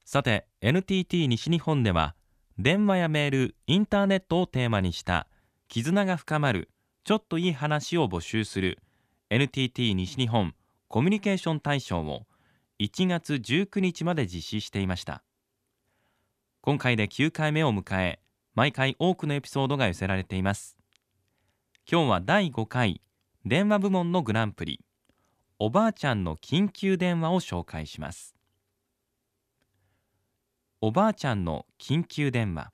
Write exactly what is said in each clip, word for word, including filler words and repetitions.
さて エヌティーティー 西日本では電話やメール、インターネットをテーマにした絆が深まるちょっといい話を募集する エヌティーティー 西日本コミュニケーション大賞をいちがつじゅうくにちまで実施していました。今回できゅうかいめを迎え、毎回多くのエピソードが寄せられています。今日はだいごかい電話部門のグランプリ、おばあちゃんの緊急電話を紹介します。おばあちゃんの緊急電話。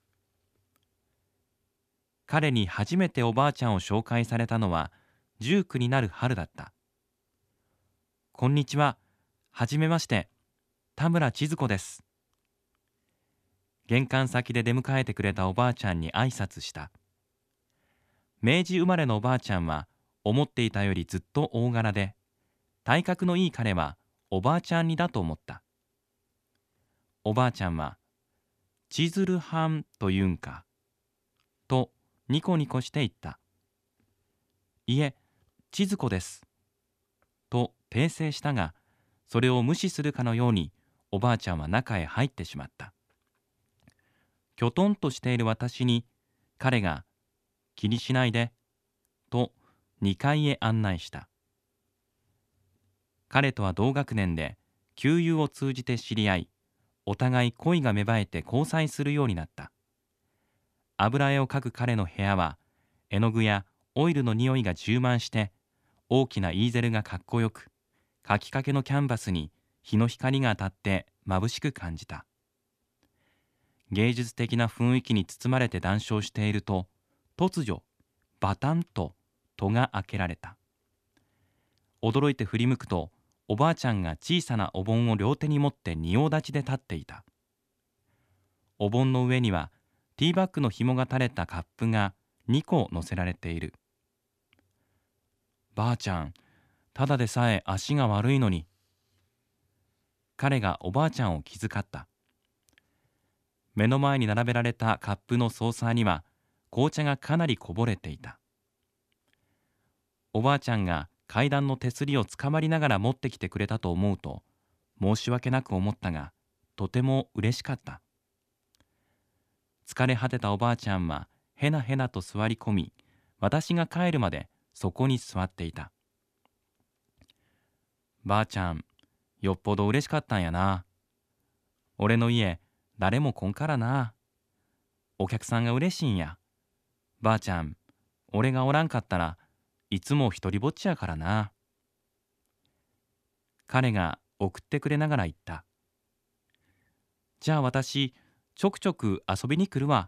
彼に初めておばあちゃんを紹介されたのはじゅうくになる春だった。こんにちは、はじめまして、田村千鶴子です。玄関先で出迎えてくれたおばあちゃんに挨拶した。明治生まれのおばあちゃんは思っていたよりずっと大柄で、体格のいい彼はおばあちゃんにだと思った。おばあちゃんは、千鶴はんと言うんか、とニコニコして言った。いえ、千鶴子です。と訂正したが、それを無視するかのようにおばあちゃんは中へ入ってしまった。きょとんとしている私に彼が気にしないでとにかいへ案内した。彼とは同学年で旧友を通じて知り合い、お互い恋が芽生えて交際するようになった。油絵を描く彼の部屋は絵の具やオイルの匂いが充満して、大きなイーゼルがかっこよく、描きかけのキャンバスに日の光が当たって眩しく感じた。芸術的な雰囲気に包まれて談笑していると、突如バタンと戸が開けられた。驚いて振り向くと、おばあちゃんが小さなお盆を両手に持って仁王立ちで立っていた。お盆の上にはティーバッグの紐が垂れたカップがにこ乗せられている。ばあちゃん、ただでさえ足が悪いのに。彼がおばあちゃんを気遣った。目の前に並べられたカップのソーサーには紅茶がかなりこぼれていた。おばあちゃんが階段の手すりをつかまりながら持ってきてくれたと思うと、申し訳なく思ったが、とても嬉しかった。疲れ果てたおばあちゃんはへなへなと座り込み、私が帰るまでそこに座っていた。ばあちゃん、よっぽど嬉しかったんやな。俺の家、誰も来んからな。お客さんが嬉しいんや。ばあちゃん、俺がおらんかったらいつも一りぼっちやからな。彼が送ってくれながら言った。じゃあ私、ちょくちょく遊びに来るわ。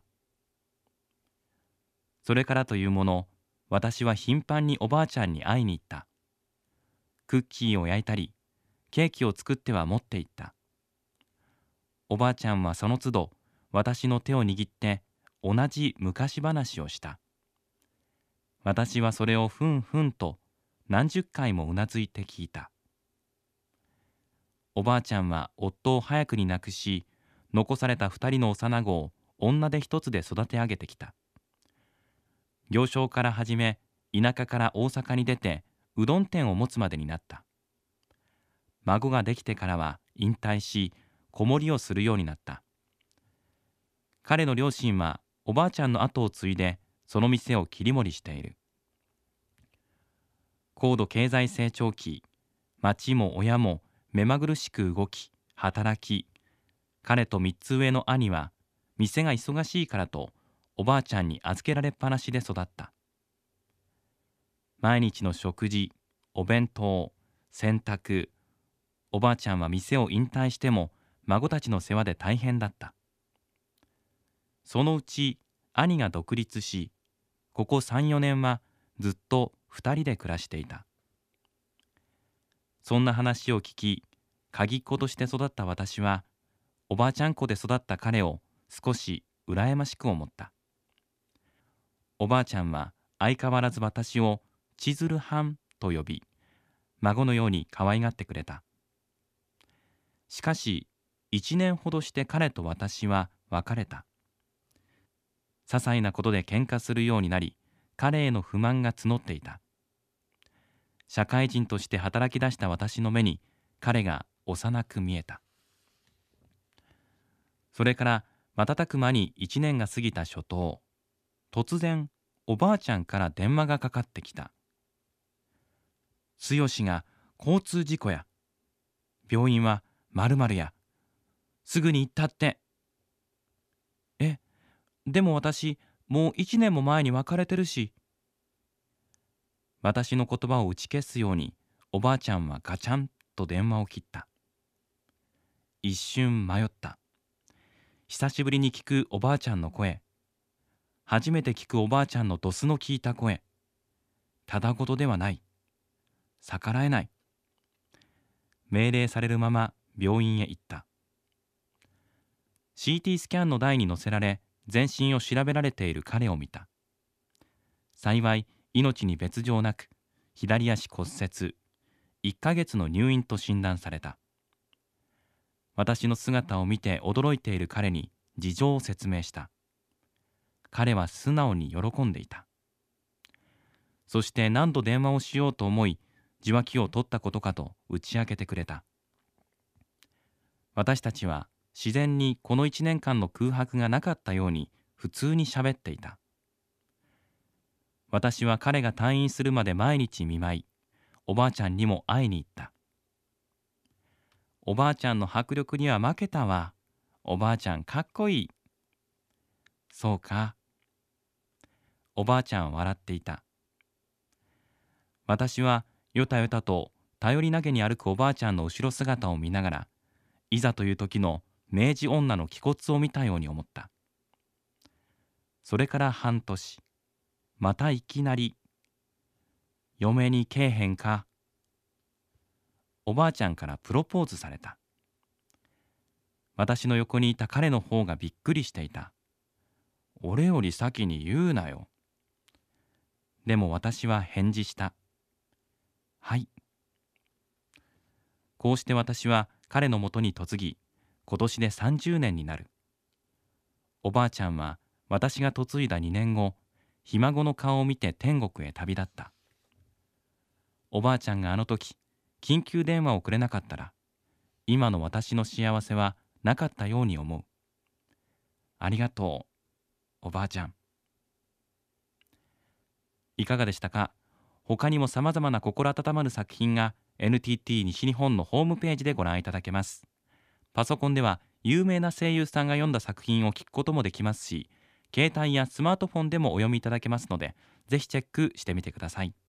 それからというもの、私は頻繁におばあちゃんに会いに行った。クッキーを焼いたり、ケーキを作っては持って行った。おばあちゃんはその都度、私の手を握って同じ昔話をした。私はそれをふんふんと何十回もうなずいて聞いた。おばあちゃんは夫を早くに亡くし、残された二人の幼子を女手一つで育て上げてきた。行商から始め、田舎から大阪に出てうどん店を持つまでになった。孫ができてからは引退し、子守りをするようになった。彼の両親はおばあちゃんの後を継いでその店を切り盛りしている。高度経済成長期、町も親も目まぐるしく動き、働き、彼と三つ上の兄は店が忙しいからとおばあちゃんに預けられっぱなしで育った。毎日の食事、お弁当、洗濯、おばあちゃんは店を引退しても孫たちの世話で大変だった。そのうち兄が独立し、ここさん、よねんはずっと二人で暮らしていた。そんな話を聞き、鍵っ子として育った私は、おばあちゃん子で育った彼を少し羨ましく思った。おばあちゃんは相変わらず私を千鶴はんと呼び、孫のように可愛がってくれた。しかし、一年ほどして彼と私は別れた。些細なことで喧嘩するようになり、彼への不満が募っていた。社会人として働き出した私の目に、彼が幼く見えた。 それから瞬く間に一年が過ぎた初冬、突然おばあちゃんから電話がかかってきた。剛が交通事故や。病院は〇〇や。すぐに行ったって。え、でも私、もう一年も前に別れてるし。私の言葉を打ち消すように、おばあちゃんはガチャンと電話を切った。一瞬迷った。久しぶりに聞くおばあちゃんの声。初めて聞くおばあちゃんのドスの効いた声。ただごとではない。逆らえない。命令されるまま病院へ行った。シーティー スキャンの台に乗せられ、全身を調べられている彼を見た。幸い、命に別状なく、左足骨折、いっかげつの入院と診断された。私の姿を見て驚いている彼に事情を説明した。彼は素直に喜んでいた。そして何度電話をしようと思い、受話器を取ったことかと打ち明けてくれた。私たちは自然にこの一年間の空白がなかったように普通に喋っていた。私は彼が退院するまで毎日見舞い、おばあちゃんにも会いに行った。おばあちゃんの迫力には負けたわ。おばあちゃんかっこいい。そうか。おばあちゃんは笑っていた。私はよたよたと頼りなげに歩くおばあちゃんの後ろ姿を見ながら、いざという時の明治女の気骨を見たように思った。それから半年、またいきなり、嫁にけえへんか。おばあちゃんからプロポーズされた。私の横にいた彼の方がびっくりしていた。俺より先に言うなよ。でも私は返事した。はい。こうして私は彼のもとに嫁ぎ、今年でさんじゅうねんになる。おばあちゃんは私が嫁いだにねんご、ひ孫の顔を見て天国へ旅立った。おばあちゃんがあの時、緊急電話をくれなかったら、今の私の幸せはなかったように思う。ありがとう、おばあちゃん。いかがでしたか？他にも様々な心温まる作品が エヌティーティー 西日本のホームページでご覧いただけます。パソコンでは有名な声優さんが読んだ作品を聞くこともできますし、携帯やスマートフォンでもお読みいただけますので、ぜひチェックしてみてください。